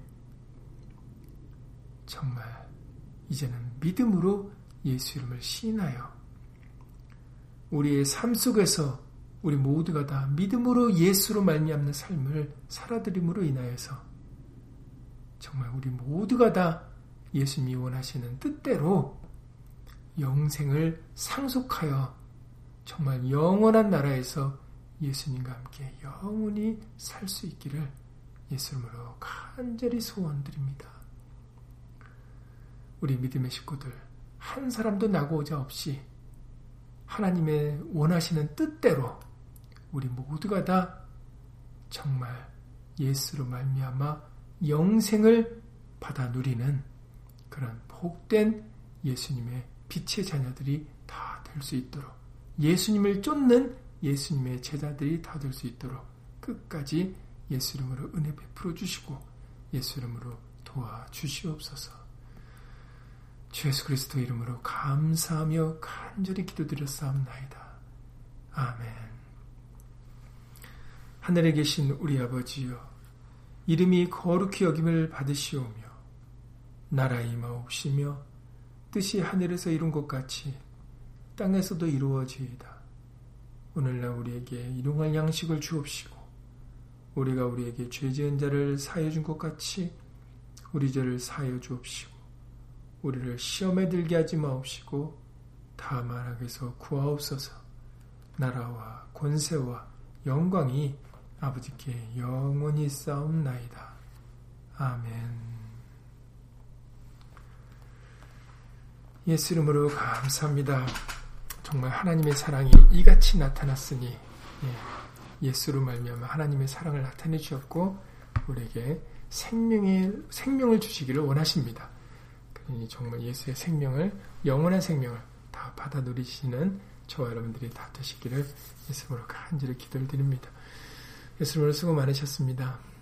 정말 이제는 믿음으로 예수 이름을 시인하여 우리의 삶 속에서 우리 모두가 다 믿음으로 예수로 말미암는 삶을 살아드림으로 인하여서 정말 우리 모두가 다 예수님이 원하시는 뜻대로 영생을 상속하여 정말 영원한 나라에서 예수님과 함께 영원히 살 수 있기를 예수님으로 간절히 소원드립니다. 우리 믿음의 식구들 한 사람도 나고자 없이 하나님의 원하시는 뜻대로 우리 모두가 다 정말 예수로 말미암아 영생을 받아 누리는 그런 복된 예수님의 빛의 자녀들이 다 될 수 있도록, 예수님을 쫓는 예수님의 제자들이 다 될 수 있도록 끝까지 예수 이름으로 은혜 베풀어 주시고 예수 이름으로 도와주시옵소서. 주 예수 그리스도 이름으로 감사하며 간절히 기도드렸사옵나이다. 아멘. 하늘에 계신 우리 아버지여, 이름이 거룩히 여김을 받으시오며 나라 임하옵시며 뜻이 하늘에서 이룬 것 같이 땅에서도 이루어지이다. 오늘날 우리에게 일용할 양식을 주옵시고 우리가 우리에게 죄 지은 자를 사하여 준 것 같이 우리 죄를 사하여 주옵시고 우리를 시험에 들게 하지 마옵시고 다만 악에서 구하옵소서. 나라와 권세와 영광이 아버지께 영원히 싸움나이다. 아멘. 예수 이름으로 감사합니다. 정말 하나님의 사랑이 이같이 나타났으니 예, 예수로 말미암아 하나님의 사랑을 나타내 주셨고 우리에게 생명의 생명을 주시기를 원하십니다. 그러니 정말 예수의 생명을, 영원한 생명을 다 받아 누리시는 저와 여러분들이 다 되시기를 예수로 간절히 기도를 드립니다. 예수로 수고 많으셨습니다.